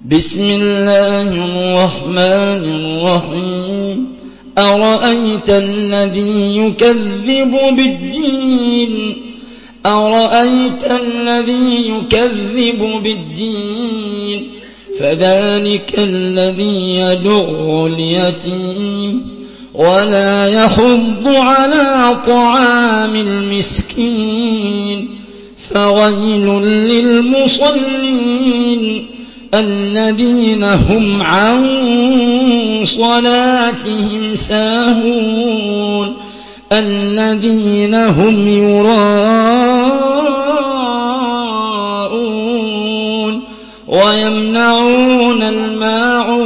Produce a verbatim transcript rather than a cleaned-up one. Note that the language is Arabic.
بسم الله الرحمن الرحيم أرأيت الذي يكذب بالدين أرأيت الذي يكذب بالدين فذلك الذي يدع اليتيم ولا يحض على طعام المسكين فويل للمصلين الذين هم عن صلاتهم ساهون الذين هم يراءون ويمنعون الماعون